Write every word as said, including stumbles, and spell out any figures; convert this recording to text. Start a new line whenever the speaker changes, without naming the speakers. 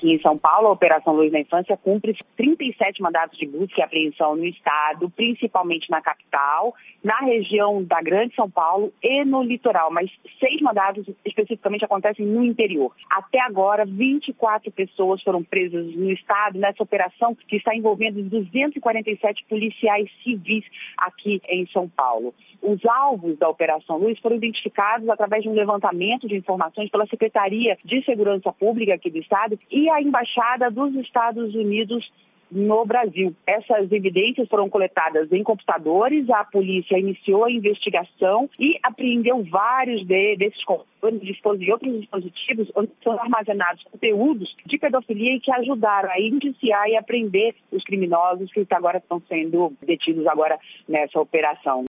Em São Paulo, a Operação Luz na Infância cumpre trinta e sete mandados de busca e apreensão no estado, principalmente na capital, na região da Grande São Paulo e no litoral, mas seis mandados especificamente acontecem no interior. Até agora, vinte e quatro pessoas foram presas no estado nessa operação que está envolvendo duzentos e quarenta e sete policiais civis aqui em São Paulo. Os alvos da Operação Luz foram identificados através de um levantamento de informações pela Secretaria de Segurança Pública aqui do estado e a Embaixada dos Estados Unidos no Brasil. Essas evidências foram coletadas em computadores, a polícia iniciou a investigação e apreendeu vários de, desses computadores e outros dispositivos onde são armazenados conteúdos de pedofilia e que ajudaram a indiciar e apreender os criminosos que agora estão sendo detidos agora nessa operação.